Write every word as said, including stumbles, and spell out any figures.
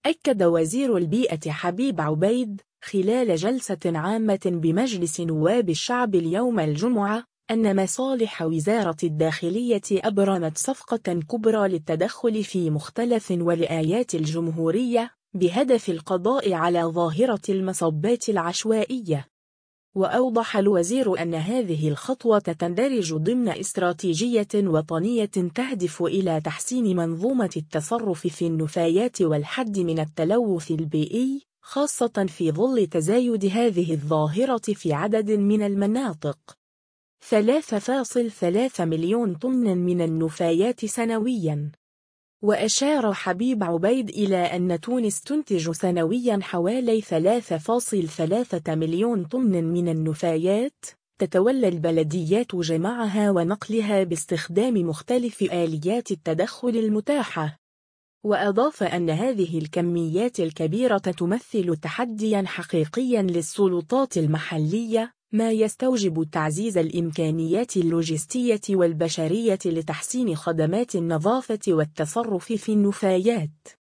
أكد وزير البيئة حبيب عبيد خلال جلسة عامة بمجلس نواب الشعب اليوم الجمعة أن مصالح وزارة الداخلية أبرمت صفقة كبرى للتدخل في مختلف ولايات الجمهورية بهدف القضاء على ظاهرة المصبات العشوائية. وأوضح الوزير أن هذه الخطوة تندرج ضمن استراتيجية وطنية تهدف إلى تحسين منظومة التصرف في النفايات والحد من التلوث البيئي، خاصة في ظل تزايد هذه الظاهرة في عدد من المناطق. ثلاثة فاصلة ثلاثة مليون طن من النفايات سنوياً. وأشار حبيب عبيد إلى أن تونس تنتج سنوياً حوالي ثلاثة فاصلة ثلاثة مليون طن من النفايات، تتولى البلديات جمعها ونقلها باستخدام مختلف آليات التدخل المتاحة. وأضاف أن هذه الكميات الكبيرة تمثل تحدياً حقيقياً للسلطات المحلية، ما يستوجب تعزيز الإمكانيات اللوجستية والبشرية لتحسين خدمات النظافة والتصرف في النفايات.